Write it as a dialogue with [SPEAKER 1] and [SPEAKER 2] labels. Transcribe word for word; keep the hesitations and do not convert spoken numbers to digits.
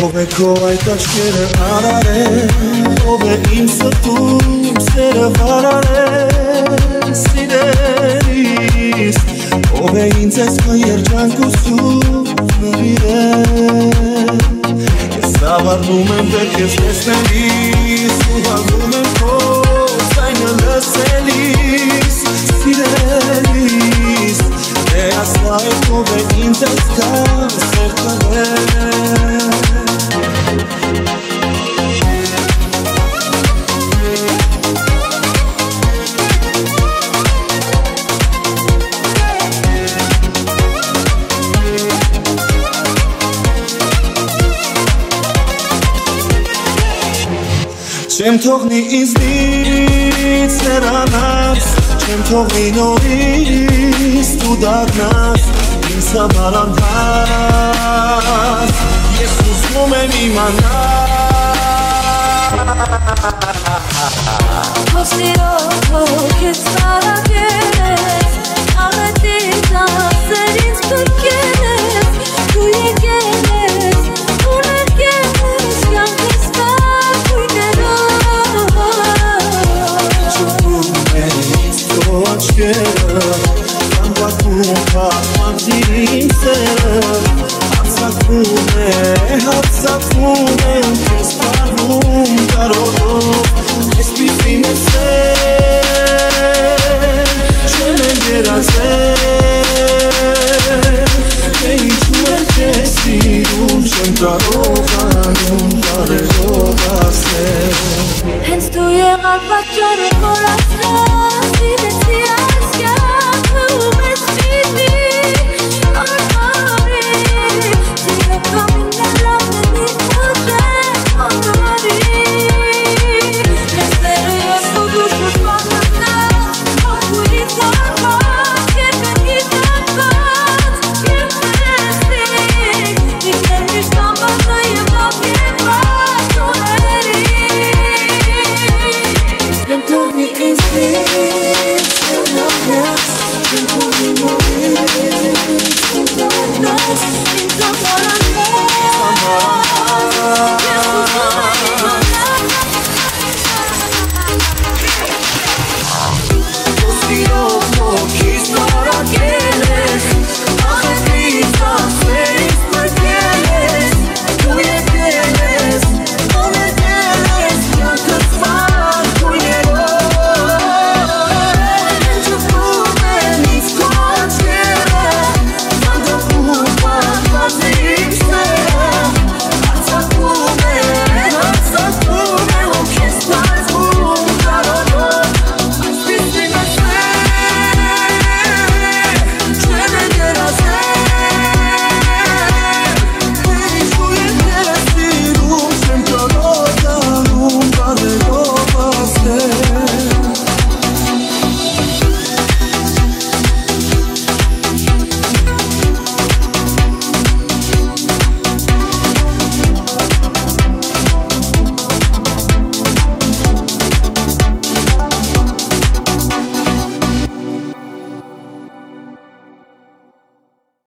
[SPEAKER 1] Ով է քո այդ աչքերը արարել, ով է իմ սրտում սերը վարարել, սիրելիս, ով է ինձ ես քո երջանք ու սուր նվիրել, ես ավարտում եմ վեր քեզ տեսնելիս, ու հանգում եմ քո ձայնը լսելիս, սիրելիս, դե ասա այդ ով է ինձ ես կան սեր տվել. Չեմ թողնի ինձնից հեռանաս, չեմ թողնի նորից դու դառնաս ինձ համար անհաս, ես ուզում եմ իմանալ Քո սիրով քեզ տարակես, աղետից ասեր ինձ փրկես, դու եկել ես, ուներկել ես, կյանքս Հանդակում կաղմանցիր իմ սերը, հացակում է, հացակում է, կեզ պարվում կարողով, ես պիտի մսել, չեմ եմ երազել, թե ինչու եմ կեզ սիրում, չեմ կարողանում կարեղով ասել Հենց դու եղար պատճառը, որ